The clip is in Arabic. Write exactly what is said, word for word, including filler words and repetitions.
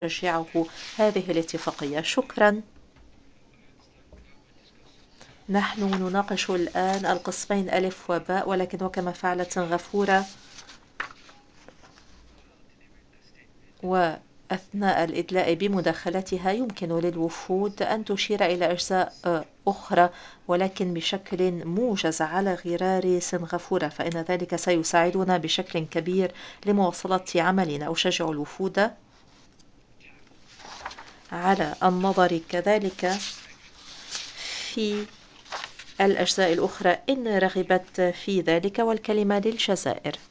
نشجعه هذه الاتفاقية. شكرا. نحن نناقش الآن القسمين ألف وباء، ولكن وكما فعلت سنغافورة وأثناء الإدلاء بمداخلتها يمكن للوفود أن تشير إلى أجزاء أخرى ولكن بشكل موجز على غرار سنغافورة، فإن ذلك سيساعدنا بشكل كبير لمواصلة عملنا. أشجع الوفود على النظر كذلك في الأجزاء الأخرى إن رغبت في ذلك، والكلمة للجزائر.